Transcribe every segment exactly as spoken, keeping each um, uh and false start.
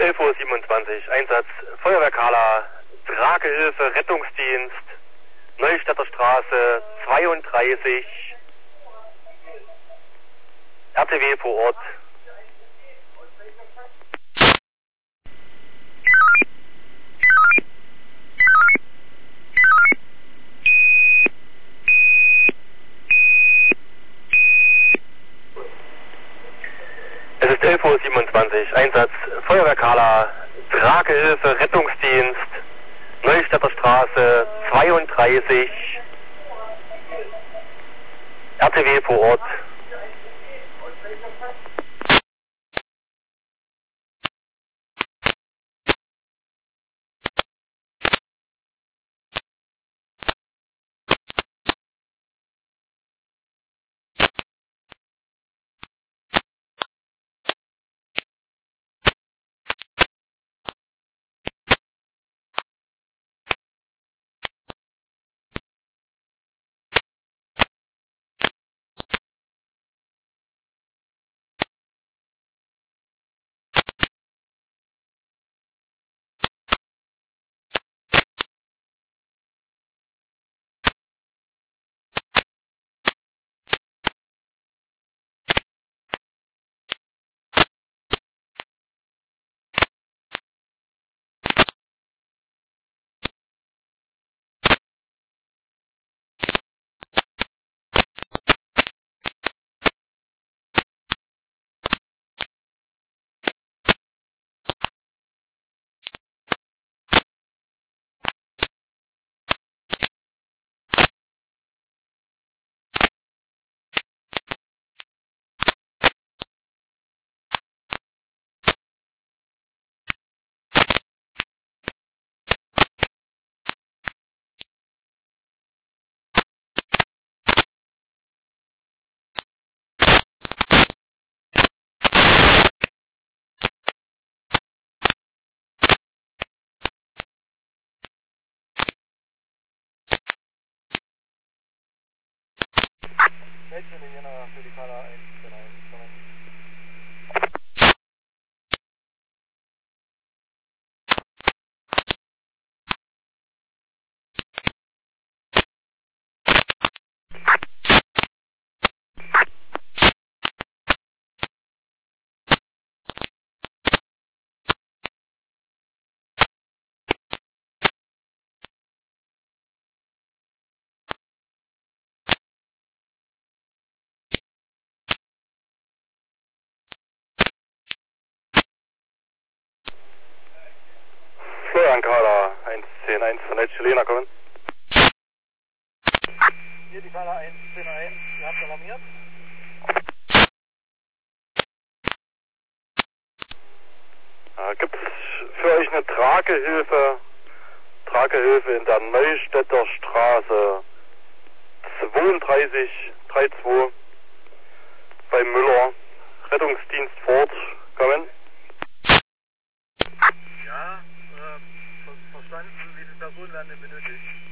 elf Uhr siebenundzwanzig, Einsatz Feuerwehrkala, Tragehilfe, Rettungsdienst, Neustädter Straße zweiunddreißig, R T W vor Ort. Es ist elf Uhr siebenundzwanzig, Einsatz Feuerwehrkala, Tragehilfe, Rettungsdienst, Neustädter Straße zweiunddreißig, R T W vor Ort. Mädchen in Jena für die Kala eins zehn eins. Florian-Kala eins zehn eins von der Chilena kommen. Hier die Kala eins zehn eins, ihr habt alarmiert. Äh, Gibt es für euch eine Tragehilfe, Tragehilfe in der Neustädter Straße zweiunddreißig zweiunddreißig bei Müller, Rettungsdienst fort, kommen? Ja, äh, ver verstanden, wie viele Personen werden denn benötigt?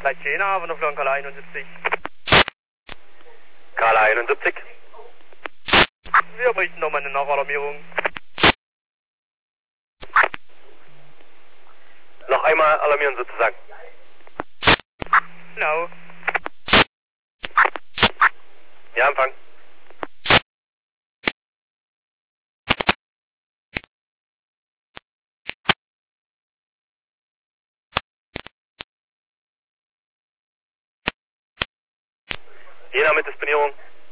Flight Jena, von der Florian Kala einundsiebzig. Kala einundsiebzig. Wir bräuchten nochmal eine Nachalarmierung. Noch einmal alarmieren sozusagen. Genau. Ja, Empfang. Jena mit Disponierung.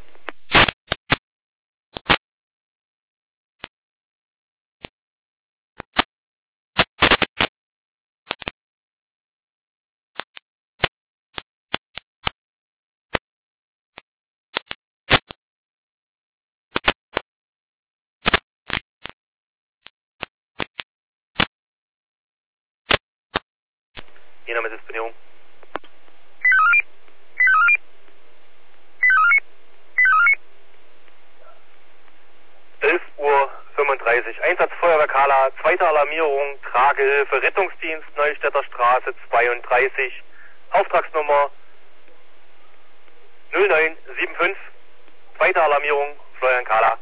Jena mit Disponierung. elf Uhr fünfunddreißig. Einsatz Feuerwehr Kala, zweite Alarmierung, Tragehilfe, Rettungsdienst, Neustädter Straße zweiunddreißig, Auftragsnummer null neun sieben fünf, zweite Alarmierung, Florian Kala.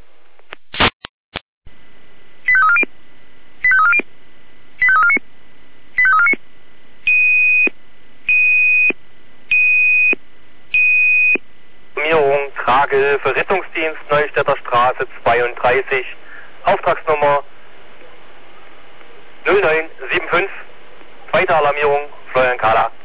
Alarmierung, Tragehilfe, Rettungsdienst, Neustädter Straße zweiunddreißig, Auftragsnummer null neun sieben fünf, zweite Alarmierung, Florian Kala.